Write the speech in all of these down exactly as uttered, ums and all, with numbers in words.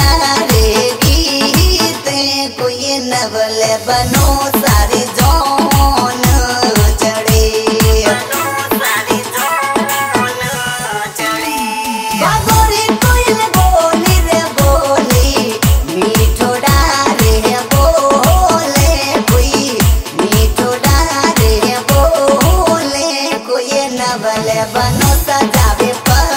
रे गीत कोई नवल बनो सारी जोन चढ़े बागोरी कोयल बोली रे बोली मीठो डारे बोले कोई मीठो डारे बोले कोई नवल बनो सजावे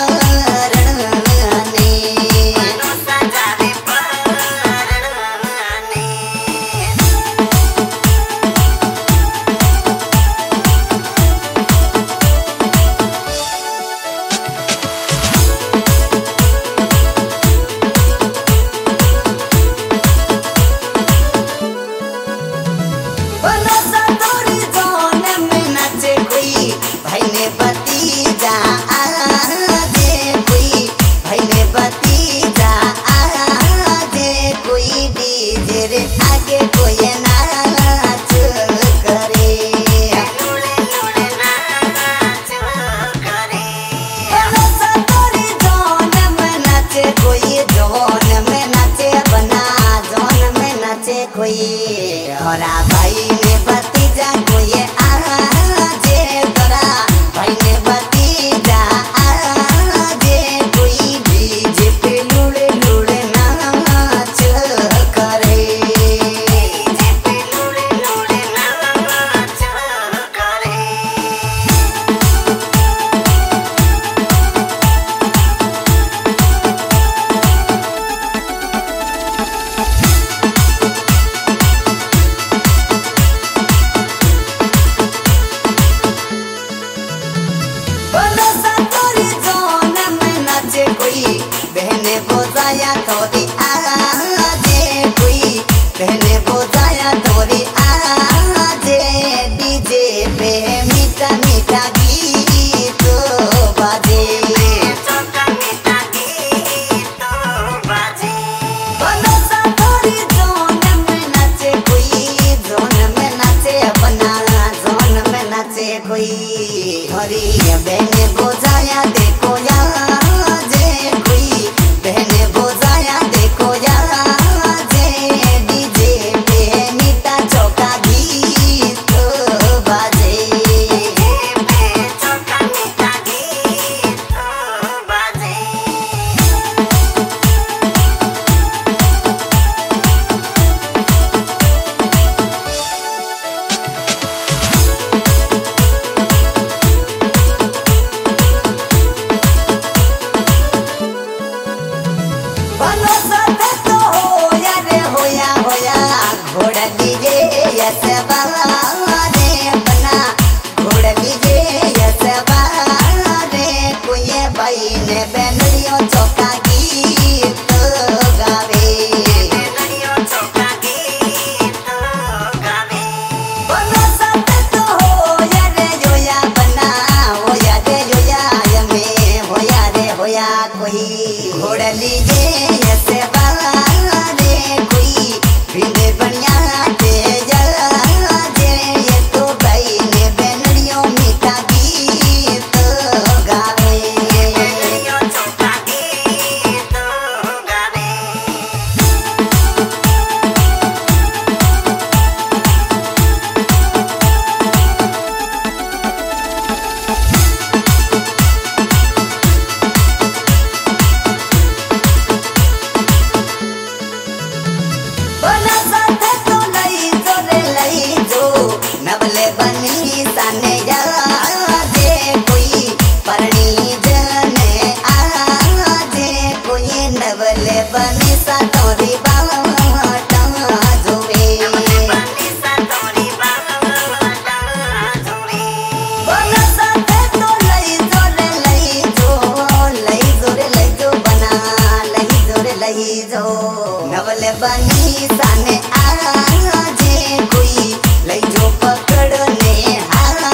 तोरा भाई ने भतीजा कोई आजे तोरा भाई ने भतीजा आजे कोई डीजे पे लुड़े लुड़े नाच करे डीजे पे लुड़े लुड़े नाच करे बहने बोझाया थोड़ी आजे कोई बहने बोझाया थोड़ी आजे डीजे पे मीठा मीठा गीत बाजे मीठा मीठा गीत बाजे बोलो सा थोड़ी जोन में नाचे कोई जोन में नाचे अपना जोन में नाचे कोई थोड़ी बहने बोझाया देखो यार बहने बोझाया देखो यार जे डीजे पे मीठा चौका गीत बाजे पे चौका मीठा गीत बाजे भलो सते तो होया रे होया होया घोड़ा लीजे यस बाला रे बना घोड़ा लीजे यस बाला रे कोई भाई ने बेनड़ियों चौका गीत गावे बेनड़ियों चौका गीत गावे भलो सते तो होया रे होया बना होया रे होया यमे होया रे होया कोई घोड़ा लीजे नवले बनी साने जाजे कोई परणी जने आजे कोई नवले बनी सा तोरी बाटा जोवे बनी सा तोरी बाटा जोवे बोलो साथे तो लई जोरे लई जो लई जोरे लई जो बना लई जोरे लई जो नवले बनी साने आजे कोई लई जो पकड़ने हाला